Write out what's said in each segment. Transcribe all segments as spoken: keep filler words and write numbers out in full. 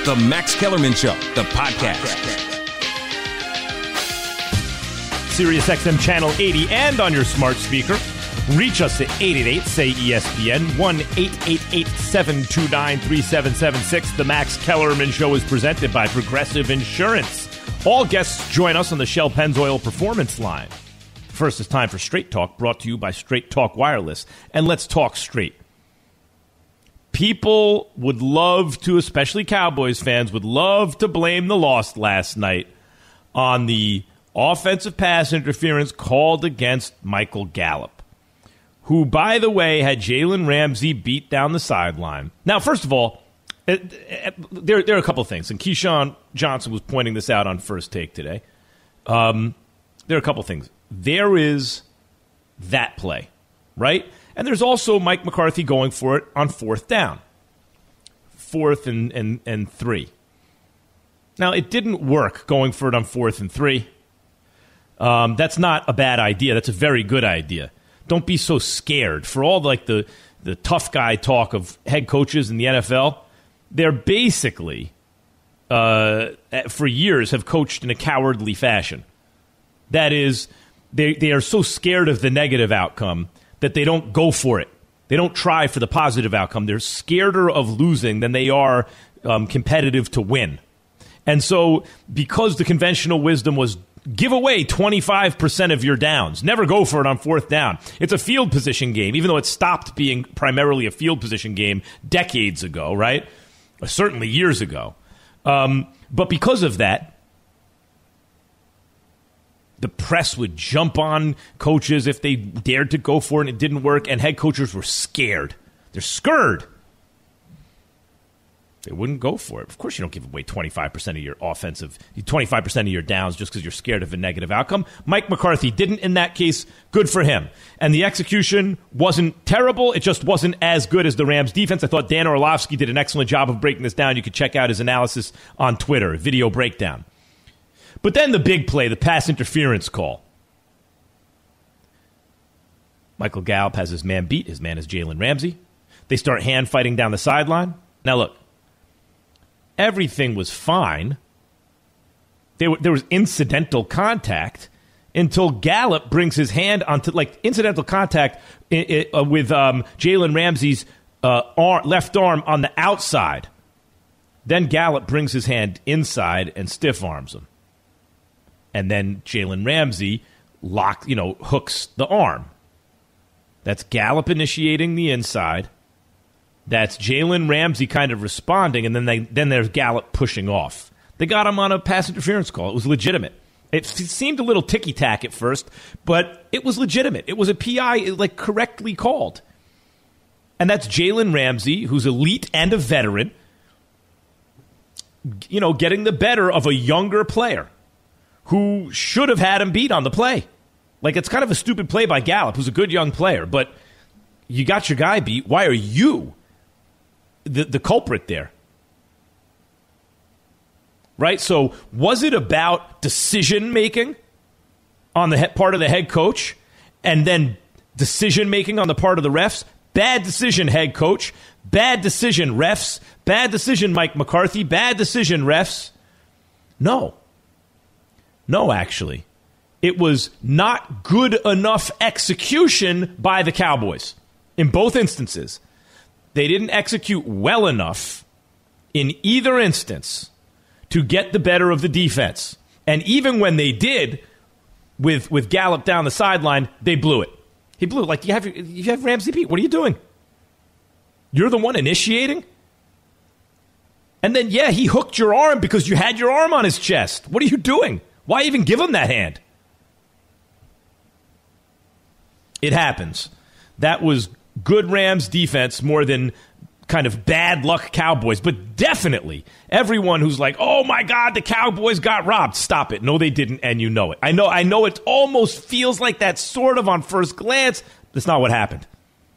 The Max Kellerman Show, the podcast. Sirius X M Channel eighty and on your smart speaker. Reach us at eight eight eight, S A Y, E S P N, one eight eight eight, seven two nine, three seven seven six. The Max Kellerman Show is presented by Progressive Insurance. All guests join us on the Shell Pennzoil Performance Line. First, it's time for Straight Talk, brought to you by Straight Talk Wireless. And let's talk straight. People would love to, especially Cowboys fans, would love to blame the loss last night on the offensive pass interference called against Michael Gallup, who, by the way, had Jalen Ramsey beat down the sideline. Now, first of all, it, it, there, there are a couple of things, and Keyshawn Johnson was pointing this out on First Take today. Um, there are a couple of things. There is that play, right? And there's also Mike McCarthy going for it on fourth down, fourth and, and, and three. Now, it didn't work going for it on fourth and three. Um, that's not a bad idea. That's a very good idea. Don't be so scared. For all like the, the tough guy talk of head coaches in the N F L, they're basically, uh, for years, have coached in a cowardly fashion. That is, they, they are so scared of the negative outcome that they don't go for it. They don't try for the positive outcome. They're scareder of losing than they are um, competitive to win. And so because the conventional wisdom was give away twenty-five percent of your downs, never go for it on fourth down. It's a field position game, even though it stopped being primarily a field position game decades ago, right? Or certainly years ago. Um, but because of that, the press would jump on coaches if they dared to go for it and it didn't work, and head coaches were scared. They're scared. They wouldn't go for it. Of course you don't give away twenty-five percent of your offensive, twenty-five percent of your downs just because you're scared of a negative outcome. Mike McCarthy didn't in that case. Good for him. And the execution wasn't terrible. It just wasn't as good as the Rams defense. I thought Dan Orlovsky did an excellent job of breaking this down. You could check out his analysis on Twitter, video breakdown. But then the big play, the pass interference call. Michael Gallup has his man beat. His man is Jalen Ramsey. They start hand fighting down the sideline. Now look, everything was fine. There, there was incidental contact until Gallup brings his hand onto, like, incidental contact it, it, uh, with um, Jalen Ramsey's uh, arm, left arm on the outside. Then Gallup brings his hand inside and stiff arms him. And then Jalen Ramsey lock, you know, hooks the arm. That's Gallup initiating the inside. That's Jalen Ramsey kind of responding, and then they then there's Gallup pushing off. They got him on a pass interference call. It was legitimate. It seemed a little ticky-tack at first, but it was legitimate. It was a P I, like, correctly called. And that's Jalen Ramsey, who's elite and a veteran, you know, getting the better of a younger player who should have had him beat on the play. Like, it's kind of a stupid play by Gallup, who's a good young player, but you got your guy beat. Why are you the, the culprit there? Right? So was it about decision-making on the he- part of the head coach and then decision-making on the part of the refs? Bad decision, head coach. Bad decision, refs. Bad decision, Mike McCarthy. Bad decision, refs. No. No, actually. It was not good enough execution by the Cowboys. In both instances, they didn't execute well enough in either instance to get the better of the defense. And even when they did, with with Gallup down the sideline, they blew it. He blew it. Like, you have, you have Ramsey beat. What are you doing? You're the one initiating? And then, yeah, he hooked your arm because you had your arm on his chest. What are you doing? Why even give him that hand? It happens. That was good Rams defense more than kind of bad luck Cowboys. But definitely, everyone who's like, oh, my God, the Cowboys got robbed. Stop it. No, they didn't, and you know it. I know, I know it almost feels like that sort of on first glance. That's not what happened.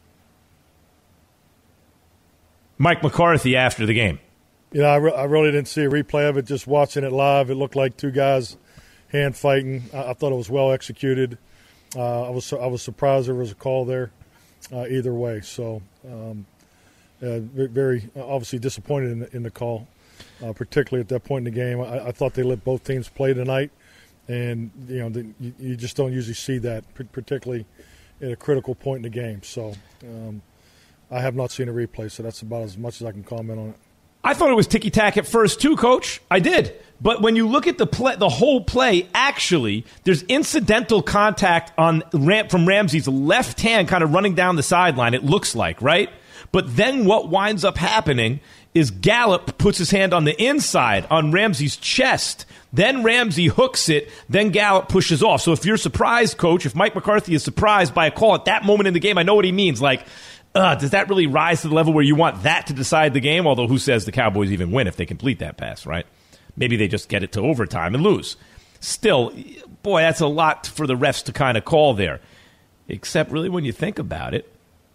Mike McCarthy after the game. You know, I, re- I really didn't see a replay of it. Just watching it live, it looked like two guys hand fighting. I, I thought it was well executed. Uh, I was I was surprised there was a call there uh, either way. So, um, uh, very obviously disappointed in the, in the call. uh, particularly at that point in the game. I, I thought they let both teams play tonight, and you know the, you, you just don't usually see that, particularly at a critical point in the game. So um, I have not seen a replay, so that's about as much as I can comment on it. I thought it was ticky-tack at first too, Coach. I did. But when you look at the play, the whole play, actually, there's incidental contact on Ram, from Ramsey's left hand kind of running down the sideline, it looks like, right? But then what winds up happening is Gallup puts his hand on the inside on Ramsey's chest. Then Ramsey hooks it. Then Gallup pushes off. So if you're surprised, Coach, if Mike McCarthy is surprised by a call at that moment in the game, I know what he means. Like, uh, does that really rise to the level where you want that to decide the game? Although who says the Cowboys even win if they complete that pass, right? Maybe they just get it to overtime and lose. Still, boy, that's a lot for the refs to kind of call there. Except really when you think about it,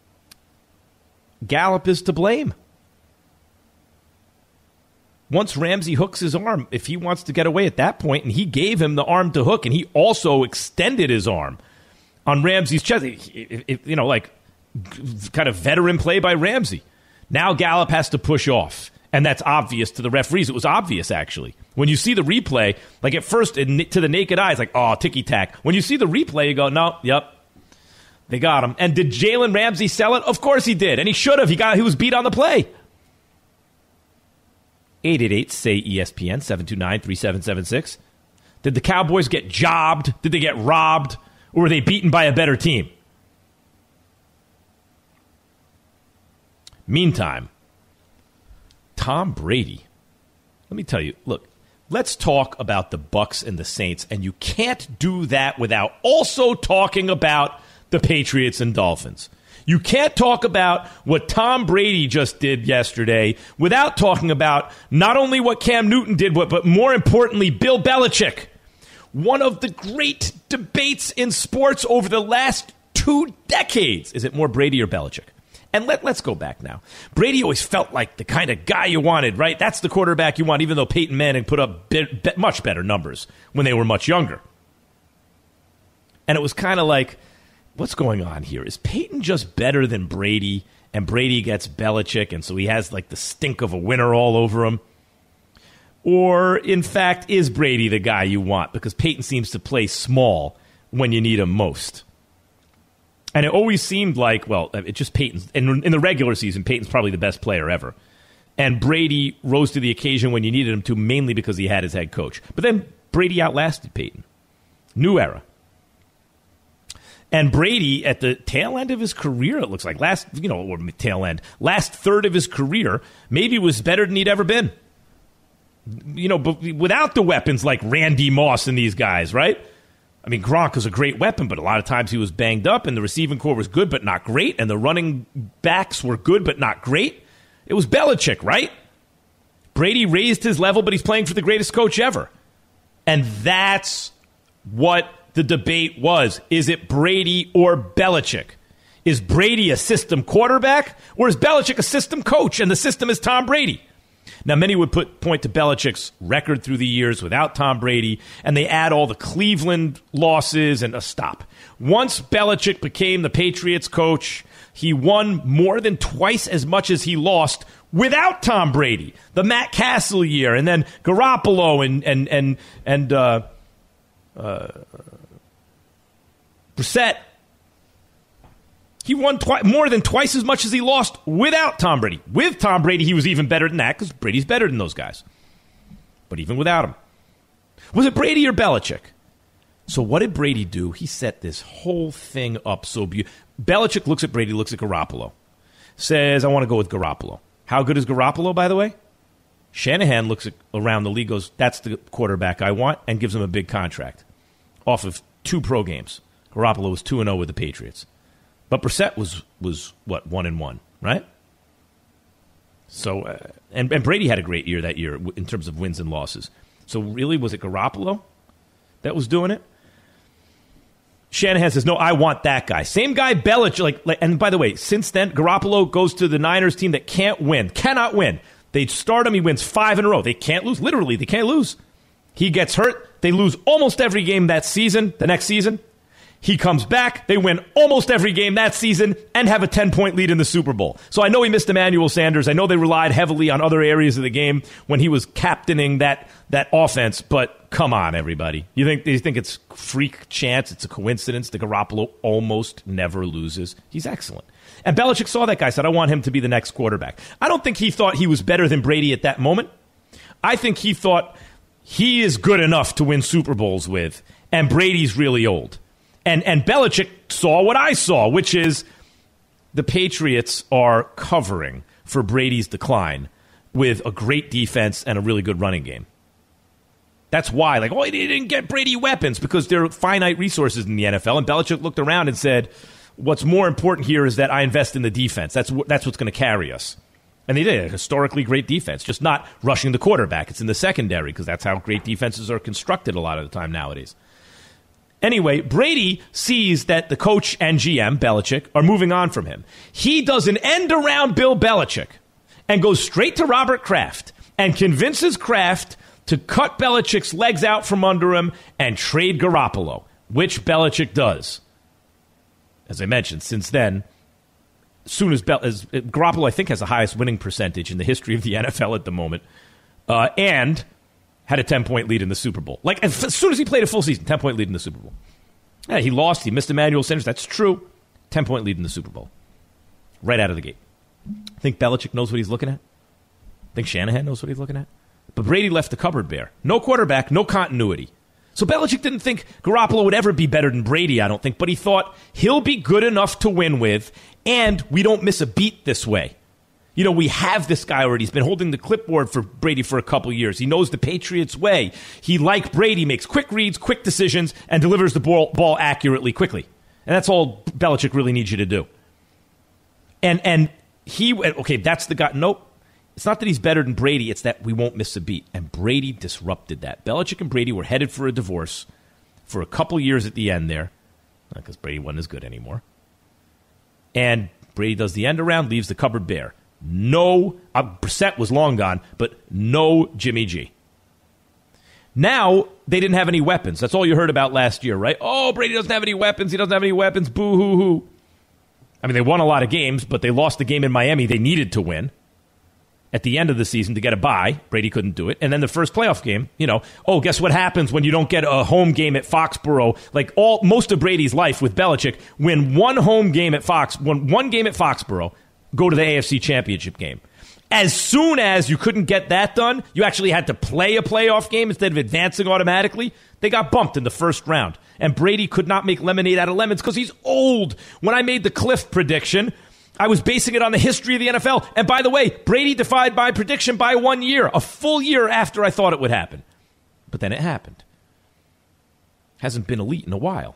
Gallup is to blame. Once Ramsey hooks his arm, if he wants to get away at that point, and he gave him the arm to hook, and he also extended his arm on Ramsey's chest, it, it, you know, like kind of veteran play by Ramsey. Now Gallup has to push off. And that's obvious to the referees. It was obvious, actually. When you see the replay, like at first, to the naked eye, it's like, oh, ticky-tack. When you see the replay, you go, no, yep, they got him. And did Jalen Ramsey sell it? Of course he did. And he should have. He got. He was beat on the play. eight eight eight, S A Y, E S P N, seven two nine, three seven seven six. Did the Cowboys get jobbed? Did they get robbed? Or were they beaten by a better team? Meantime, Tom Brady, let me tell you, look, let's talk about the Bucs and the Saints, and you can't do that without also talking about the Patriots and Dolphins. You can't talk about what Tom Brady just did yesterday without talking about not only what Cam Newton did, but, but more importantly, Bill Belichick. One of the great debates in sports over the last two decades. Is it more Brady or Belichick? And let, let's go back now. Brady always felt like the kind of guy you wanted, right? That's the quarterback you want, even though Peyton Manning put up be, be, much better numbers when they were much younger. And it was kind of like, what's going on here? Is Peyton just better than Brady, and Brady gets Belichick, and so he has like the stink of a winner all over him? Or, in fact, is Brady the guy you want? Because Peyton seems to play small when you need him most. And it always seemed like, well, it just Peyton's. In, in the regular season, Peyton's probably the best player ever. And Brady rose to the occasion when you needed him to, mainly because he had his head coach. But then Brady outlasted Peyton. New era. And Brady, at the tail end of his career, it looks like, last, you know, or tail end, last third of his career, maybe was better than he'd ever been. You know, but without the weapons like Randy Moss and these guys, right? I mean, Gronk was a great weapon, but a lot of times he was banged up, and the receiving core was good but not great, and the running backs were good but not great. It was Belichick, right? Brady raised his level, but he's playing for the greatest coach ever. And that's what the debate was. Is it Brady or Belichick? Is Brady a system quarterback, or is Belichick a system coach, and the system is Tom Brady? Now, many would put point to Belichick's record through the years without Tom Brady, and they add all the Cleveland losses and a stop. Once Belichick became the Patriots coach, he won more than twice as much as he lost without Tom Brady. The Matt Castle year, and then Garoppolo and and and and uh, uh, Brissett. He won twi- more than twice as much as he lost without Tom Brady. With Tom Brady, he was even better than that because Brady's better than those guys. But even without him. Was it Brady or Belichick? So what did Brady do? He set this whole thing up so beautiful. Belichick looks at Brady, looks at Garoppolo. Says, I want to go with Garoppolo. How good is Garoppolo, by the way? Shanahan looks at, around the league, goes, that's the quarterback I want, and gives him a big contract off of two pro games. Garoppolo was two and oh with the Patriots. But Brissett was, was what, one and one, right? So, uh, and, and Brady had a great year that year in terms of wins and losses. So really, was it Garoppolo that was doing it? Shanahan says, no, I want that guy. Same guy, Belichick. Like, like, and by the way, since then, Garoppolo goes to the Niners team that can't win, cannot win. They start him, he wins five in a row. They can't lose. Literally, they can't lose. He gets hurt. They lose almost every game that season, the next season. He comes back. They win almost every game that season and have a ten-point lead in the Super Bowl. So I know he missed Emmanuel Sanders. I know they relied heavily on other areas of the game when he was captaining that that offense. But come on, everybody. You think you think it's freak chance? It's a coincidence that Garoppolo almost never loses? He's excellent. And Belichick saw that guy, said, I want him to be the next quarterback. I don't think he thought he was better than Brady at that moment. I think he thought he is good enough to win Super Bowls with, and Brady's really old. And and Belichick saw what I saw, which is the Patriots are covering for Brady's decline with a great defense and a really good running game. That's why, like, oh, he didn't get Brady weapons because there are finite resources in the N F L. And Belichick looked around and said, what's more important here is that I invest in the defense. That's, that's what's going to carry us. And they did. A historically great defense, just not rushing the quarterback. It's in the secondary because that's how great defenses are constructed a lot of the time nowadays. Anyway, Brady sees that the coach and G M, Belichick, are moving on from him. He does an end around Bill Belichick and goes straight to Robert Kraft and convinces Kraft to cut Belichick's legs out from under him and trade Garoppolo, which Belichick does. As I mentioned, since then, as soon as, Be- as Garoppolo, I think, has the highest winning percentage in the history of the N F L at the moment, uh, and had a ten-point lead in the Super Bowl. Like, as, as soon as he played a full season, ten-point lead in the Super Bowl. Yeah, he lost. He missed Emmanuel Sanders. That's true. ten-point lead in the Super Bowl. Right out of the gate. Think Belichick knows what he's looking at? Think Shanahan knows what he's looking at? But Brady left the cupboard bare. No quarterback, no continuity. So Belichick didn't think Garoppolo would ever be better than Brady, I don't think. But he thought he'll be good enough to win with, and we don't miss a beat this way. You know, we have this guy already. He's been holding the clipboard for Brady for a couple years. He knows the Patriots way. He, like Brady, makes quick reads, quick decisions, and delivers the ball, ball accurately, quickly. And that's all Belichick really needs you to do. And and he, okay, that's the guy. Nope. It's not that he's better than Brady. It's that we won't miss a beat. And Brady disrupted that. Belichick and Brady were headed for a divorce for a couple years at the end there, because Brady wasn't as good anymore. And Brady does the end around, leaves the cupboard bare. No, uh, Brissett was long gone, but no Jimmy G. Now, they didn't have any weapons. That's all you heard about last year, right? Oh, Brady doesn't have any weapons. He doesn't have any weapons. Boo-hoo-hoo. I mean, they won a lot of games, but they lost the game in Miami they needed to win at the end of the season to get a bye. Brady couldn't do it. And then the first playoff game, you know, oh, guess what happens when you don't get a home game at Foxborough? Like all most of Brady's life with Belichick, win one home game at Fox, win one game at Foxborough, go to the A F C Championship game. As soon as you couldn't get that done, you actually had to play a playoff game instead of advancing automatically. They got bumped in the first round. And Brady could not make lemonade out of lemons because he's old. When I made the Cliff prediction, I was basing it on the history of the N F L. And by the way, Brady defied my prediction by one year, a full year after I thought it would happen. But then it happened. Hasn't been elite in a while.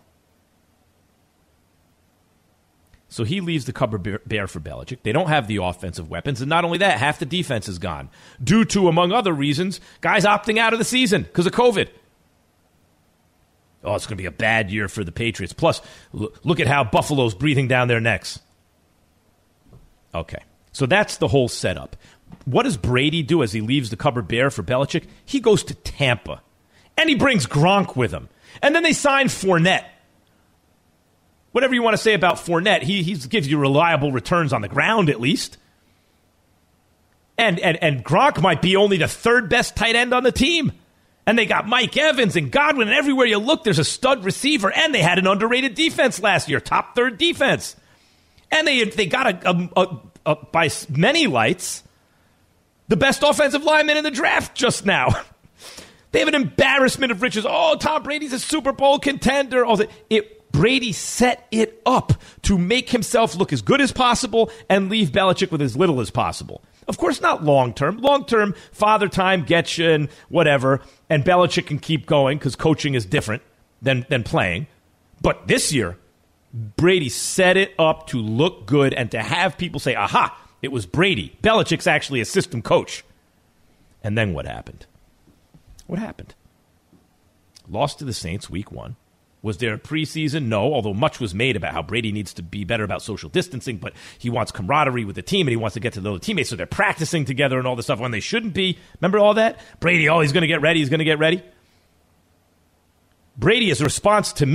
So he leaves the cupboard bare for Belichick. They don't have the offensive weapons. And not only that, half the defense is gone. Due to, among other reasons, guys opting out of the season because of COVID. Oh, it's going to be a bad year for the Patriots. Plus, look at how Buffalo's breathing down their necks. Okay, so that's the whole setup. What does Brady do as he leaves the cupboard bare for Belichick? He goes to Tampa, and he brings Gronk with him. And then they sign Fournette. Whatever you want to say about Fournette, he he gives you reliable returns on the ground at least. And, and, and Gronk might be only the third best tight end on the team. And they got Mike Evans and Godwin, and everywhere you look, there's a stud receiver. And they had an underrated defense last year, top third defense. And they they got, a, a, a, a by many lights, the best offensive lineman in the draft just now. They have an embarrassment of riches. Oh, Tom Brady's a Super Bowl contender. All that. It, Brady set it up to make himself look as good as possible and leave Belichick with as little as possible. Of course, not long-term. Long-term, father time gets you and whatever, and Belichick can keep going because coaching is different than, than playing. But this year, Brady set it up to look good and to have people say, aha, it was Brady. Belichick's actually a system coach. And then what happened? What happened? Lost to the Saints week one. Was there a preseason? No, although much was made about how Brady needs to be better about social distancing, but he wants camaraderie with the team, and he wants to get to know the teammates, so they're practicing together and all this stuff when they shouldn't be. Remember all that? Brady, oh, he's going to get ready, he's going to get ready. Brady, as a response to me,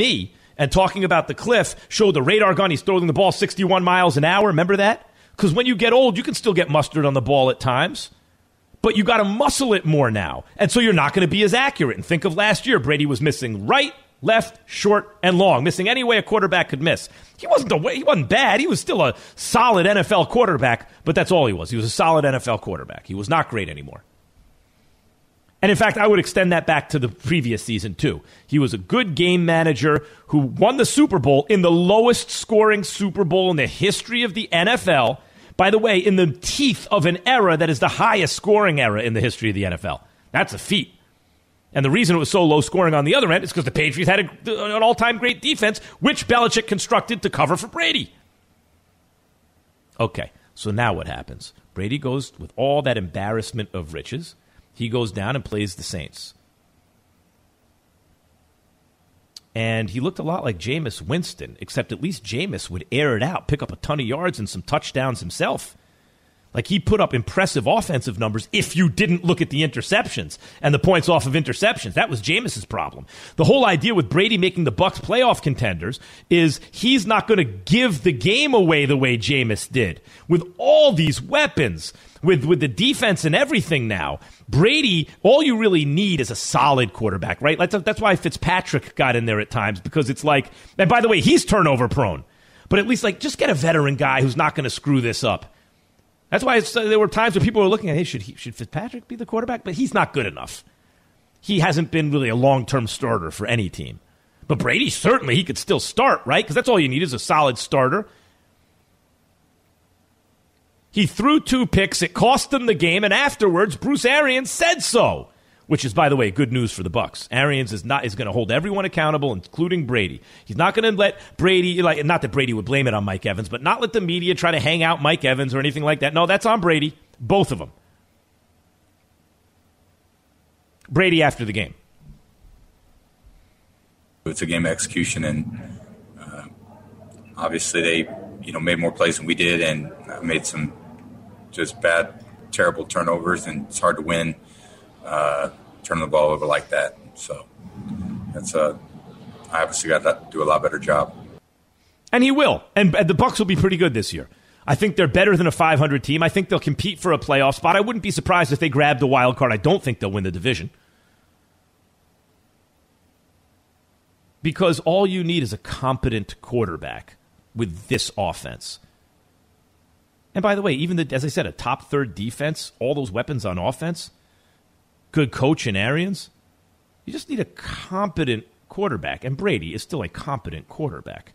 and talking about the cliff showed the radar gun. He's throwing the ball sixty-one miles an hour. Remember that? Because when you get old, you can still get mustard on the ball at times. But you got to muscle it more now. And so you're not going to be as accurate. And think of last year. Brady was missing right, left, short, and long. Missing any way a quarterback could miss. He wasn't the way, he wasn't bad. He was still a solid N F L quarterback. But that's all he was. He was a solid N F L quarterback. He was not great anymore. And in fact, I would extend that back to the previous season, too. He was a good game manager who won the Super Bowl in the lowest scoring Super Bowl in the history of the N F L. By the way, in the teeth of an era that is the highest scoring era in the history of the N F L. That's a feat. And the reason it was so low scoring on the other end is because the Patriots had a, an all-time great defense, which Belichick constructed to cover for Brady. Okay, so now what happens? Brady goes with all that embarrassment of riches. He goes down and plays the Saints. And he looked a lot like Jameis Winston, except at least Jameis would air it out, pick up a ton of yards and some touchdowns himself. Like, he put up impressive offensive numbers if you didn't look at the interceptions and the points off of interceptions. That was Jameis's problem. The whole idea with Brady making the Bucs playoff contenders is he's not going to give the game away the way Jameis did. With all these weapons, with, with the defense and everything now, Brady, all you really need is a solid quarterback, right? That's, that's why Fitzpatrick got in there at times, because it's like, and by the way, he's turnover prone. But at least, like, just get a veteran guy who's not going to screw this up. That's why it's, uh, there were times when people were looking at, hey, should he, should Fitzpatrick be the quarterback? But he's not good enough. He hasn't been really a long-term starter for any team. But Brady, certainly, he could still start, right? Because that's all you need is a solid starter. He threw two picks. It cost them the game. And afterwards, Bruce Arians said so. Which is, by the way, good news for the Bucs. Arians is not is going to hold everyone accountable, including Brady. He's not going to let Brady, like, not that Brady would blame it on Mike Evans, but not let the media try to hang out Mike Evans or anything like that. No, that's on Brady. Both of them. Brady after the game. It's a game of execution, and uh, obviously they, you know, made more plays than we did, and made some just bad, terrible turnovers, and it's hard to win. Uh, turn the ball over like that. So that's uh, I obviously got to do a lot better job. And he will. And, and the Bucs will be pretty good this year. I think they're better than a five hundred team. I think they'll compete for a playoff spot. I wouldn't be surprised if they grabbed the wild card. I don't think they'll win the division. Because all you need is a competent quarterback with this offense. And by the way, even the, as I said, a top third defense, all those weapons on offense, good coach in Arians. You just need a competent quarterback. And Brady is still a competent quarterback.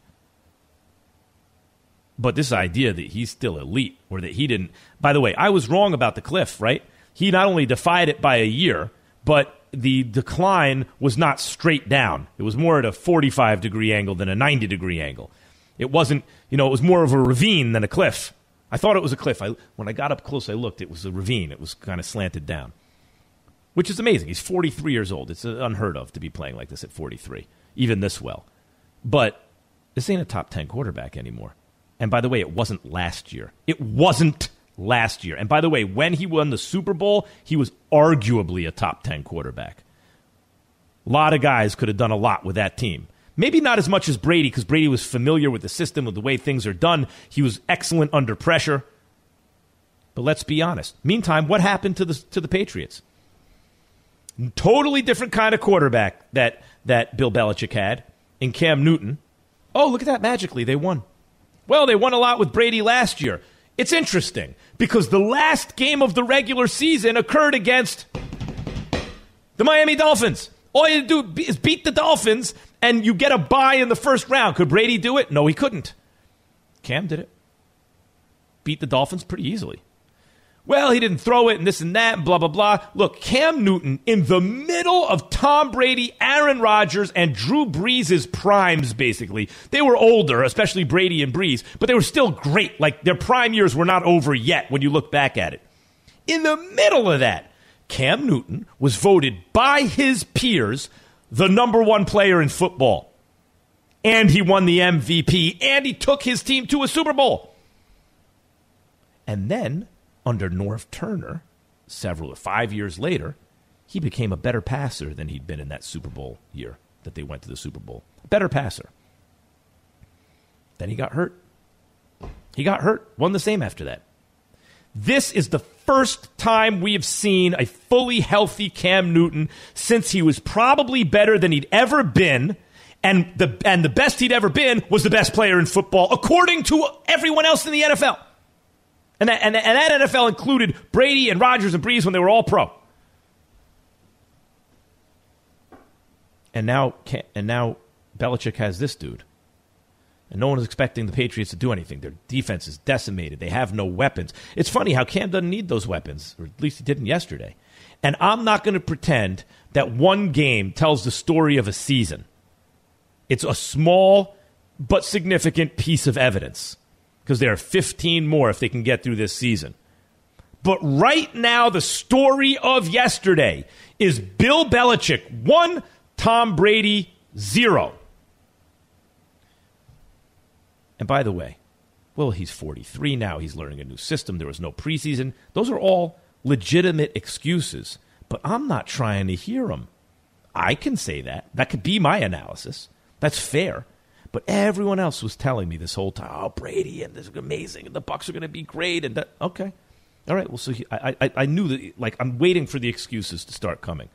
But this idea that he's still elite, or that he didn't... By the way, I was wrong about the cliff, right? He not only defied it by a year, but the decline was not straight down. It was more at a forty-five degree angle than a ninety degree angle. It wasn't, you know, it was more of a ravine than a cliff. I thought it was a cliff. I, when I got up close, I looked. It was a ravine. It was kind of slanted down. Which is amazing. He's forty-three years old. It's unheard of to be playing like this at forty-three, even this well. But this ain't a top ten quarterback anymore. And by the way, it wasn't last year. It wasn't last year. And by the way, when he won the Super Bowl, he was arguably a top ten quarterback. A lot of guys could have done a lot with that team. Maybe not as much as Brady, because Brady was familiar with the system, with the way things are done. He was excellent under pressure. But let's be honest. Meantime, what happened to the to the Patriots? Totally different kind of quarterback that, that Bill Belichick had in Cam Newton. Oh, look at that. Magically, they won. Well, they won a lot with Brady last year. It's interesting because the last game of the regular season occurred against the Miami Dolphins. All you do is beat the Dolphins, and you get a bye in the first round. Could Brady do it? No, he couldn't. Cam did it. Beat the Dolphins pretty easily. Well, he didn't throw it and this and that and blah, blah, blah. Look, Cam Newton in the middle of Tom Brady, Aaron Rodgers, and Drew Brees' primes, basically. They were older, especially Brady and Brees, but they were still great. Like, their prime years were not over yet when you look back at it. In the middle of that, Cam Newton was voted by his peers the number one player in football. And he won the M V P, and he took his team to a Super Bowl. And then, under Norv Turner, several, five years later, he became a better passer than he'd been in that Super Bowl year that they went to the Super Bowl. A better passer. Then he got hurt. He got hurt. Won the same after that. This is the first time we have seen a fully healthy Cam Newton since he was probably better than he'd ever been. And the and the best he'd ever been was the best player in football, according to everyone else in the N F L. And that, and, and that N F L included Brady and Rodgers and Brees when they were all pro. And now, and now Belichick has this dude. And no one is expecting the Patriots to do anything. Their defense is decimated. They have no weapons. It's funny how Cam doesn't need those weapons, or at least he didn't yesterday. And I'm not going to pretend that one game tells the story of a season. It's a small but significant piece of evidence because there are fifteen more if they can get through this season. But right now, the story of yesterday is Bill Belichick, one, Tom Brady, zero. And by the way, well, he's forty-three now. He's learning a new system. There was no preseason. Those are all legitimate excuses. But I'm not trying to hear them. I can say that. That could be my analysis. That's fair. But everyone else was telling me this whole time, oh, Brady, and this is amazing, and the Bucs are going to be great. And that, okay. All right, well, so he, I, I, I knew that, like, I'm waiting for the excuses to start coming.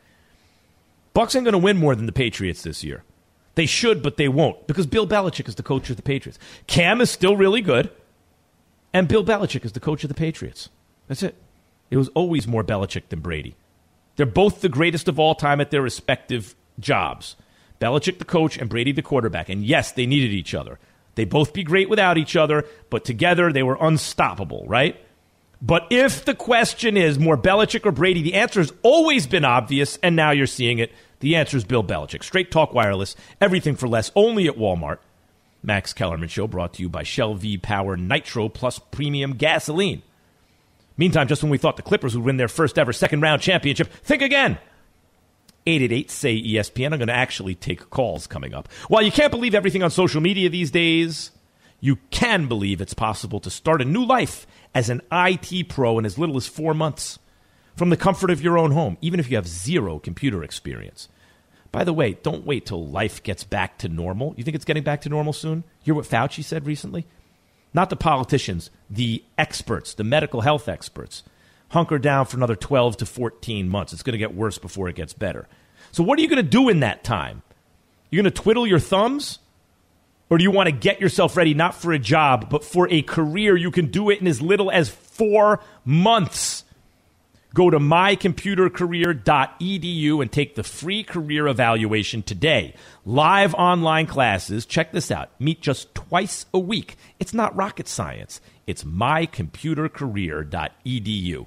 Bucs ain't going to win more than the Patriots this year. They should, but they won't, because Bill Belichick is the coach of the Patriots. Cam is still really good, and Bill Belichick is the coach of the Patriots. That's it. It was always more Belichick than Brady. They're both the greatest of all time at their respective jobs. Belichick the coach and Brady the quarterback. And yes, they needed each other. They'd both be great without each other, but together they were unstoppable, right? But if the question is more Belichick or Brady, the answer has always been obvious, and now you're seeing it. The answer is Bill Belichick. Straight Talk Wireless, everything for less, only at Walmart. Max Kellerman Show brought to you by Shell V-Power Nitro Plus Premium Gasoline. Meantime, just when we thought the Clippers would win their first ever second-round championship, think again. eight eight eight, S A Y, E S P N. I'm going to actually take calls coming up. While you can't believe everything on social media these days, you can believe it's possible to start a new life as an I T pro in as little as four months from the comfort of your own home, even if you have zero computer experience. By the way, don't wait till life gets back to normal. You think it's getting back to normal soon? Hear what Fauci said recently? Not the politicians, the experts, the medical health experts. Hunker down for another twelve to fourteen months. It's going to get worse before it gets better. So what are you going to do in that time? You're going to twiddle your thumbs? Or do you want to get yourself ready not for a job, but for a career? You can do it in as little as four months. Go to my computer career dot e d u and take the free career evaluation today. Live online classes, check this out, meet just twice a week. It's not rocket science. It's my computer career dot e d u.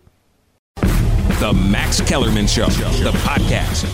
The Max Kellerman Show, the podcast.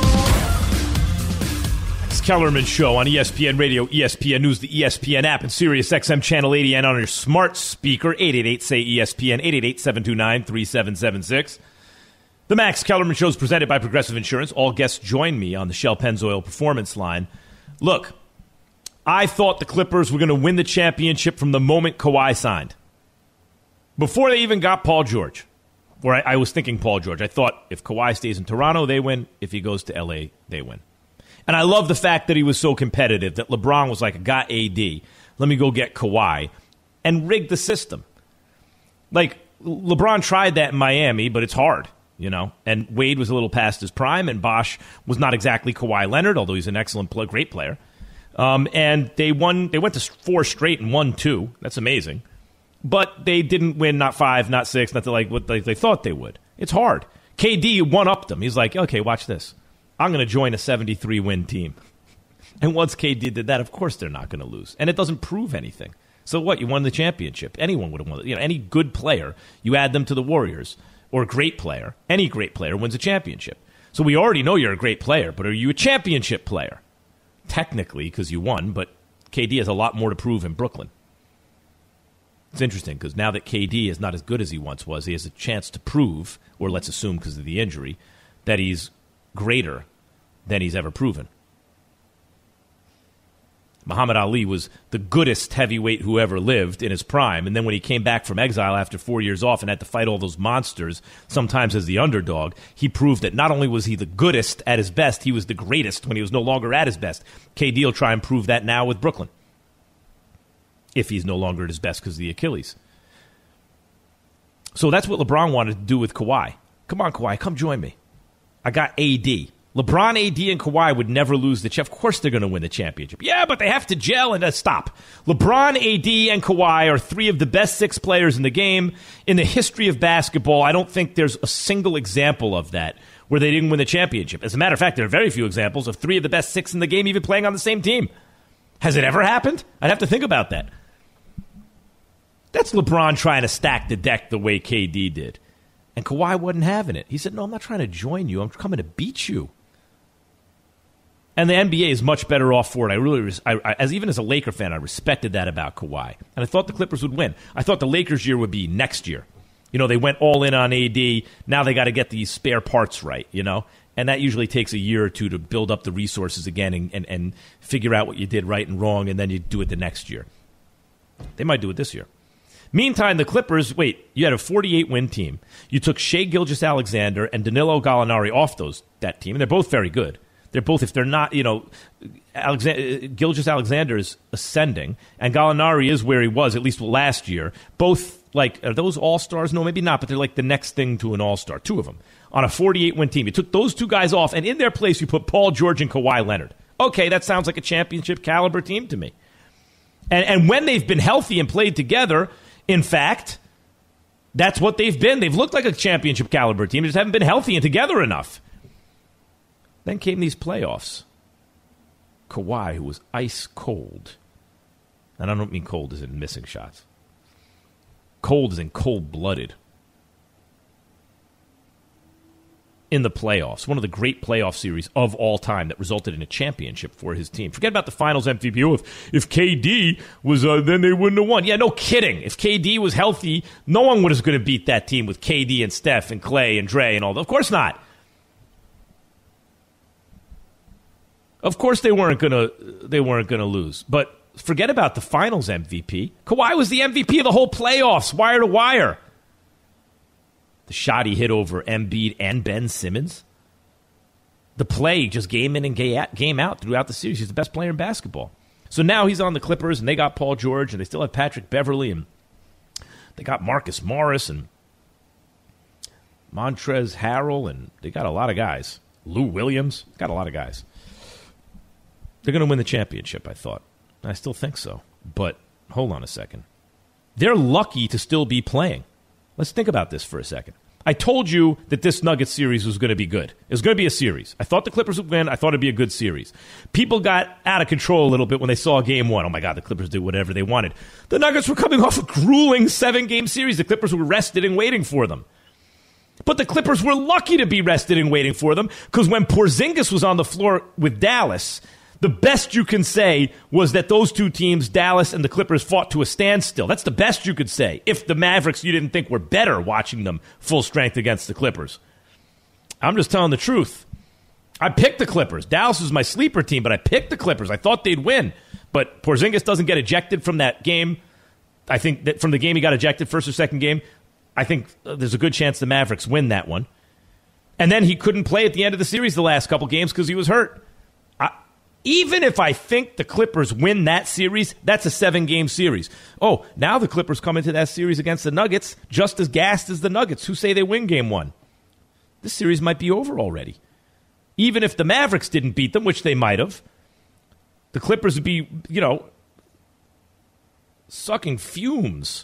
Max Kellerman Show on E S P N Radio, E S P N News, the E S P N app, and Sirius X M Channel eighty, and on your smart speaker, eight eight eight, S A Y, E S P N, eight eight eight, seven two nine, three seven seven six. The Max Kellerman Show is presented by Progressive Insurance. All guests join me on the Shell Pennzoil Performance line. Look, I thought the Clippers were going to win the championship from the moment Kawhi signed. Before they even got Paul George. Or I, I was thinking Paul George. I thought if Kawhi stays in Toronto, they win. If he goes to L A, they win. And I love the fact that he was so competitive, that LeBron was like, I got A D. Let me go get Kawhi. And rig the system. Like, LeBron tried that in Miami, but it's hard. You know, and Wade was a little past his prime, and Bosh was not exactly Kawhi Leonard, although he's an excellent, play, great player. Um, and they won. They went to four straight and won two. That's amazing. But they didn't win, not five, not six, not like what they, they thought they would. It's hard. K D one-upped them. He's like, okay, watch this. I'm going to join a seventy-three win team. And once K D did that, of course they're not going to lose. And it doesn't prove anything. So what? You won the championship. Anyone would have won it. You know, any good player, you add them to the Warriors. Or a great player, any great player wins a championship. So we already know you're a great player, but are you a championship player? Technically, because you won, but K D has a lot more to prove in Brooklyn. It's interesting, because now that K D is not as good as he once was, he has a chance to prove, or let's assume because of the injury, that he's greater than he's ever proven. Muhammad Ali was the goodest heavyweight who ever lived in his prime. And then when he came back from exile after four years off and had to fight all those monsters, sometimes as the underdog, he proved that not only was he the goodest at his best, he was the greatest when he was no longer at his best. K D will try and prove that now with Brooklyn. if he's no longer at his best because of the Achilles. So that's what LeBron wanted to do with Kawhi. Come on, Kawhi, come join me. I got A D. LeBron, A D, and Kawhi would never lose the chip. Of course they're going to win the championship. Yeah, but they have to gel and uh, stop. LeBron, A D, and Kawhi are three of the best six players in the game. In the history of basketball, I don't think there's a single example of that where they didn't win the championship. As a matter of fact, there are very few examples of three of the best six in the game even playing on the same team. Has it ever happened? I'd have to think about that. That's LeBron trying to stack the deck the way K D did. And Kawhi wasn't having it. He said, no, I'm not trying to join you. I'm coming to beat you. And the N B A is much better off for it. I really, I, I, as even as a Laker fan, I respected that about Kawhi. And I thought the Clippers would win. I thought the Lakers' year would be next year. You know, they went all in on A D. Now they got to get these spare parts right, you know? And that usually takes a year or two to build up the resources again and, and, and figure out what you did right and wrong, and then you do it the next year. They might do it this year. Meantime, the Clippers, wait, you had a forty-eight win team. You took Shai Gilgeous-Alexander and Danilo Gallinari off those that team, and they're both very good. They're both, if they're not, you know, Alexander, Gilgeous-Alexander is ascending, and Gallinari is where he was, at least last year. Both, like, are those all-stars? No, maybe not, but they're like the next thing to an all-star, two of them, on a forty-eight win team. You took those two guys off, and in their place you put Paul George and Kawhi Leonard. Okay, that sounds like a championship-caliber team to me. And, and when they've been healthy and played together, in fact, that's what they've been. They've looked like a championship-caliber team. They just haven't been healthy and together enough. Then came these playoffs. Kawhi, who was ice cold. And I don't mean cold as in missing shots. Cold as in cold-blooded. In the playoffs. One of the great playoff series of all time that resulted in a championship for his team. Forget about the finals M V P. Oh, if, if K D was, uh, then they wouldn't have won. Yeah, no kidding. If K D was healthy, no one was going to beat that team with K D and Steph and Clay and Dre and all that. Of course not. Of course they weren't gonna they weren't gonna lose. But forget about the finals M V P. Kawhi was the M V P of the whole playoffs, wire to wire. The shot he hit over Embiid and Ben Simmons. The play just game in and game out throughout the series. He's the best player in basketball. So now he's on the Clippers, and they got Paul George, and they still have Patrick Beverley, and they got Marcus Morris and Montrezl Harrell, and they got a lot of guys. Lou Williams, got a lot of guys. They're going to win the championship, I thought. I still think so. But hold on a second. They're lucky to still be playing. Let's think about this for a second. I told you that this Nuggets series was going to be good. It was going to be a series. I thought the Clippers would win. I thought it would be a good series. People got out of control a little bit when they saw game one. Oh, my God, the Clippers did whatever they wanted. The Nuggets were coming off a grueling seven-game series. The Clippers were rested and waiting for them. But the Clippers were lucky to be rested and waiting for them because when Porzingis was on the floor with Dallas, the best you can say was that those two teams, Dallas and the Clippers, fought to a standstill. That's the best you could say. If the Mavericks you didn't think were better watching them full strength against the Clippers. I'm just telling the truth. I picked the Clippers. Dallas was my sleeper team, but I picked the Clippers. I thought they'd win. But Porzingis doesn't get ejected from that game. I think that from the game he got ejected, first or second game, I think there's a good chance the Mavericks win that one. And then he couldn't play at the end of the series the last couple games because he was hurt. Even if I think the Clippers win that series, that's a seven-game series. Oh, now the Clippers come into that series against the Nuggets just as gassed as the Nuggets, who say they win game one. This series might be over already. Even if the Mavericks didn't beat them, which they might have, the Clippers would be, you know, sucking fumes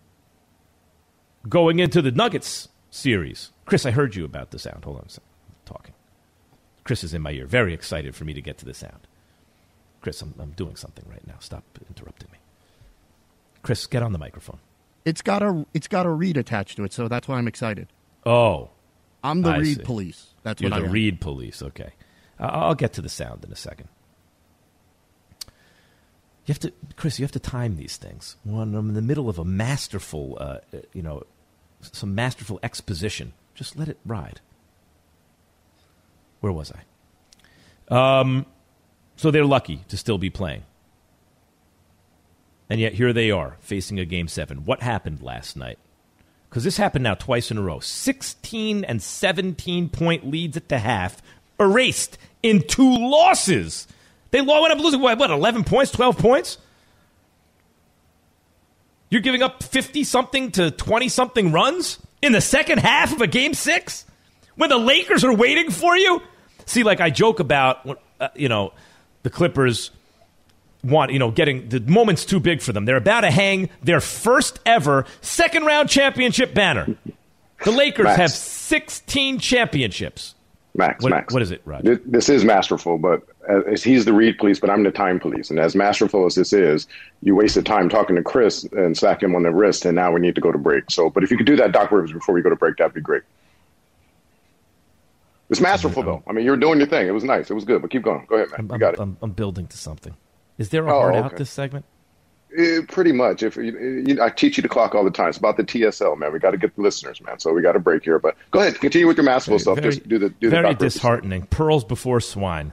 going into the Nuggets series. Chris, I heard you about the sound. Hold on a second. I'm talking. Chris is in my ear, very excited for me to get to the sound. Chris, I'm, I'm doing something right now. Stop interrupting me. Chris, get on the microphone. It's got a it's got a read attached to it, so that's why I'm excited. Oh, I'm the I read see. police. That's You're what I the am. read police. Okay, I'll get to the sound in a second. You have to, Chris. You have to time these things. When I'm in the middle of a masterful, uh, you know, some masterful exposition, just let it ride. Where was I? Um, so they're lucky to still be playing. And yet here they are facing a game seven. What happened last night? Because this happened now twice in a row. sixteen and seventeen point leads at the half, erased in two losses. They went up losing, what, what eleven points, twelve points? You're giving up fifty-something to twenty-something runs in the second half of a game six when the Lakers are waiting for you? See, like I joke about, uh, you know, the Clippers want, you know, getting the moment's too big for them. They're about to hang their first ever second round championship banner. The Lakers Max. have sixteen championships. Max, what, Max. What is it, Rod? This, this is masterful, but as he's the read police, but I'm the time police. And as masterful as this is, you wasted time talking to Chris and slapped him on the wrist, and now we need to go to break. So, but if you could do that, Doc Rivers, before we go to break, that'd be great. It's masterful, though. I mean, you were doing your thing. It was nice. It was good, but keep going. Go ahead, man. I'm, you got I'm, it. I'm building to something. Is there a oh, hard okay. out this segment? It, pretty much. If you, you, I teach you the clock all the time. It's about the T S L, man. We got to get the listeners, man. So we got to break here. But go ahead, continue with your masterful very, stuff. Very, Just do the do very the Doc disheartening. Rivers. Pearls before swine.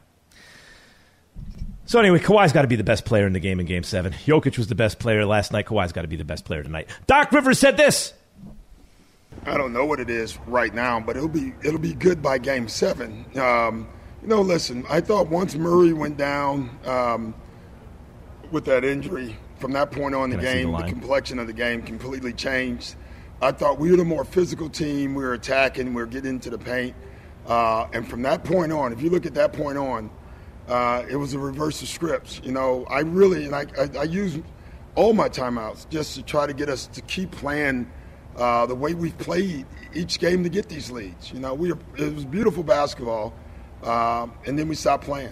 So anyway, Kawhi's got to be the best player in the game in Game Seven. Jokic was the best player last night. Kawhi's got to be the best player tonight. Doc Rivers said this. I don't know what it is right now, but it'll be it'll be good by Game Seven. Um, you know, listen, I thought once Murray went down um, with that injury, from that point on, the Can game, the, the complexion of the game completely changed. I thought we were the more physical team. We were attacking. We were getting into the paint. Uh, and from that point on, if you look at that point on, uh, it was a reverse of scripts. You know, I really, and I, I, I use all my timeouts just to try to get us to keep playing uh, the way we've played each game to get these leads. You know, we were, it was beautiful basketball, uh, and then we stopped playing.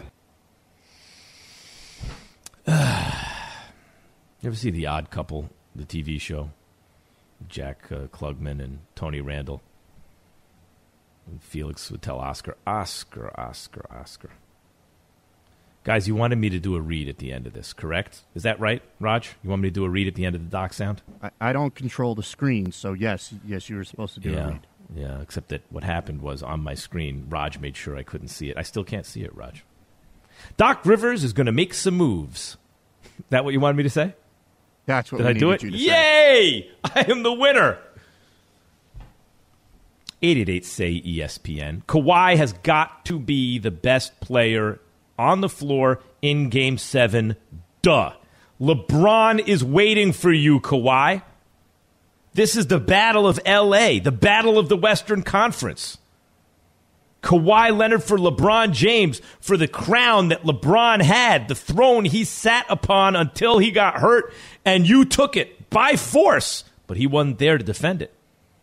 You ever see The Odd Couple, the T V show? Jack uh, Klugman and Tony Randall. And Felix would tell Oscar, Oscar, Oscar, Oscar. Guys, you wanted me to do a read at the end of this, correct? Is that right, Raj? You want me to do a read at the end of the doc sound? I, I don't control the screen, so yes, yes, you were supposed to do yeah, a read. Yeah, except that what happened was on my screen, Raj made sure I couldn't see it. I still can't see it, Raj. Doc Rivers is going to make some moves. Is that what you wanted me to say? That's what Did we I do it? You to Yay! Say. I am the winner. eight eight eight say E S P N. Kawhi has got to be the best player on the floor in Game seven. Duh. LeBron is waiting for you, Kawhi. This is the Battle of L A, the Battle of the Western Conference. Kawhi Leonard for LeBron James for the crown that LeBron had, the throne he sat upon until he got hurt, and you took it by force, but he wasn't there to defend it.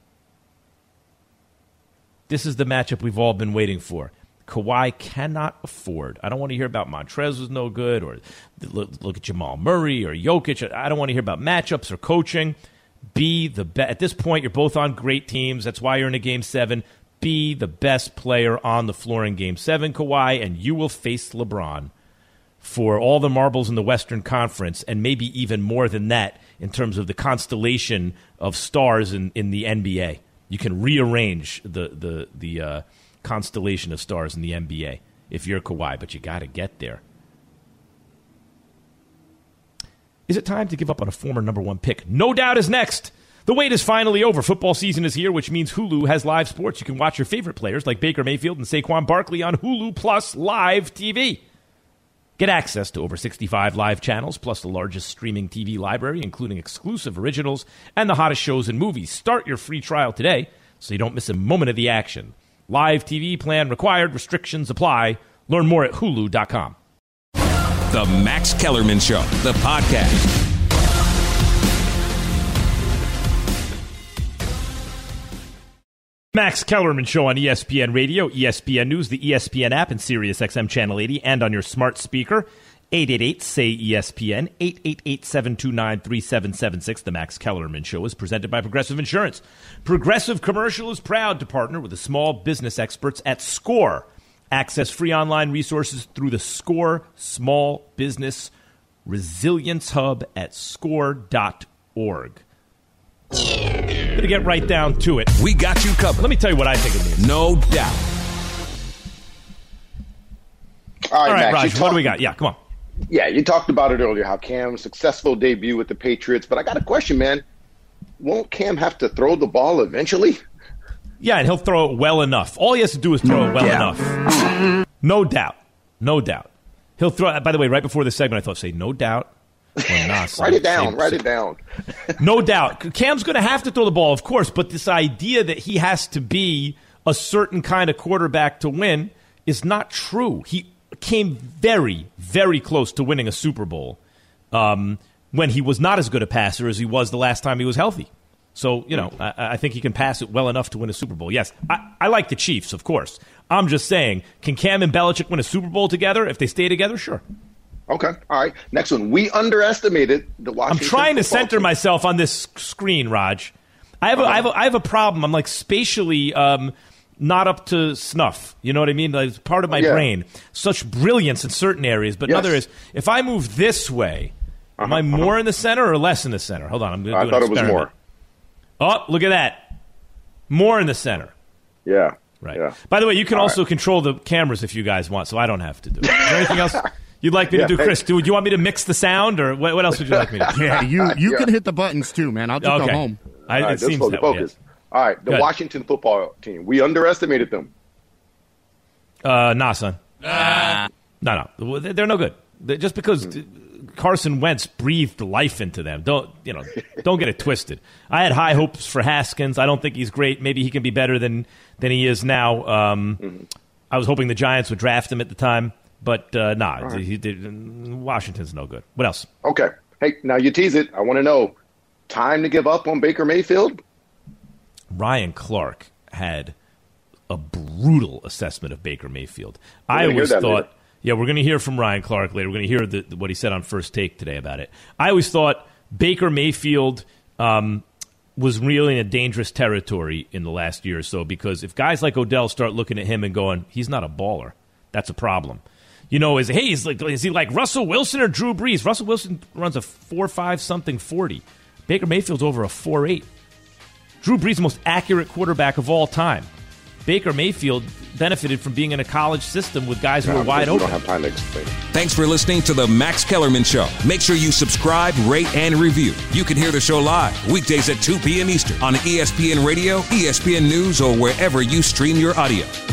This is the matchup we've all been waiting for. Kawhi cannot afford. I don't want to hear about Montrez was no good, or look, look at Jamal Murray or Jokic. I don't want to hear about matchups or coaching. Be the best. At this point, you're both on great teams. That's why you're in a Game seven. Be the best player on the floor in Game seven, Kawhi, and you will face LeBron for all the marbles in the Western Conference, and maybe even more than that in terms of the constellation of stars in, in the N B A. You can rearrange the the the uh, constellation of stars in the N B A if you're Kawhi, but you got to get there. Is it time to give up on a former number one pick? No Doubt is next. The wait is finally over. Football season is here, which means Hulu has live sports. You can watch your favorite players like Baker Mayfield and Saquon Barkley on Hulu Plus Live T V. Get access to over sixty-five live channels, plus the largest streaming T V library, including exclusive originals and the hottest shows and movies. Start your free trial today so you don't miss a moment of the action. Live T V plan required. Restrictions apply. Learn more at hulu dot com. The Max Kellerman Show, the podcast. Max Kellerman Show on E S P N Radio, E S P N News, the E S P N app, and Sirius X M Channel eighty, and on your smart speaker. eight eight eight say E S P N, eight eight eight, seven two nine, three seven seven six. The Max Kellerman Show is presented by Progressive Insurance. Progressive Commercial is proud to partner with the small business experts at SCORE. Access free online resources through the SCORE Small Business Resilience Hub at score dot org. Gonna get right down to it. We got you covered. Let me tell you what I think it means. No doubt. All right, All right, Max, Raj, talk- what do we got? Yeah, come on. Yeah, you talked about it earlier, how Cam's successful debut with the Patriots, but I got a question, man. Won't Cam have to throw the ball eventually? Yeah, and he'll throw it well enough. All he has to do is throw it well Yeah. enough. No doubt. No doubt. He'll throw it. By the way, right before this segment, I thought, say, no doubt. Write it down. Same, write same. it down. No doubt. Cam's going to have to throw the ball, of course, but this idea that he has to be a certain kind of quarterback to win is not true. He came very, very close to winning a Super Bowl um, when he was not as good a passer as he was the last time he was healthy. So, you know, I, I think he can pass it well enough to win a Super Bowl. Yes, I, I like the Chiefs, of course. I'm just saying, can Cam and Belichick win a Super Bowl together if they stay together? Sure. Okay. All right. Next one. We underestimated the Washington. I'm trying to center team. myself on this screen, Raj. I have, uh-huh. a, I have, a, I have a problem. I'm like spatially um, not up to snuff. You know what I mean? Like, it's part of my yeah. brain. Such brilliance in certain areas, but yes. another is if I move this way, uh-huh. am I more uh-huh. in the center or less in the center? Hold on. I'm going to do I thought an it was more. Oh, look at that. More in the center. Yeah. Right. Yeah. By the way, you can All also right. control the cameras if you guys want, so I don't have to do it. Is there anything else you'd like me yeah, to do, Chris? Do, do you want me to mix the sound, or what, what else would you like me to do? Yeah, you, you yeah. can hit the buttons too, man. I'll just okay. go home. I, All right, it seems focus, that focus. way. Yes. All right, the Good. Washington football team. We underestimated them. Uh, nah, son. Uh, no, no. They're no good. They're, just because mm. Carson Wentz breathed life into them. Don't, you know, don't get it twisted. I had high hopes for Haskins. I don't think he's great. Maybe he can be better than, than he is now. Um, mm-hmm. I was hoping the Giants would draft him at the time. But, uh, nah, right. he did, Washington's no good. What else? Okay. Hey, now you tease it. I want to know, time to give up on Baker Mayfield? Ryan Clark had a brutal assessment of Baker Mayfield. We're I always thought, later. yeah, we're going to hear from Ryan Clark later. We're going to hear the, what he said on First Take today about it. I always thought Baker Mayfield um, was really in a dangerous territory in the last year or so, because if guys like Odell start looking at him and going, he's not a baller, that's a problem. You know, is hey, is, like, is he like Russell Wilson or Drew Brees? Russell Wilson runs a four five something forty. Baker Mayfield's over a four eight. Drew Brees, the most accurate quarterback of all time. Baker Mayfield benefited from being in a college system with guys who no, were wide we open. Don't have time to explain. Thanks for listening to the Max Kellerman Show. Make sure you subscribe, rate, and review. You can hear the show live weekdays at two p.m. Eastern on E S P N Radio, E S P N News, or wherever you stream your audio.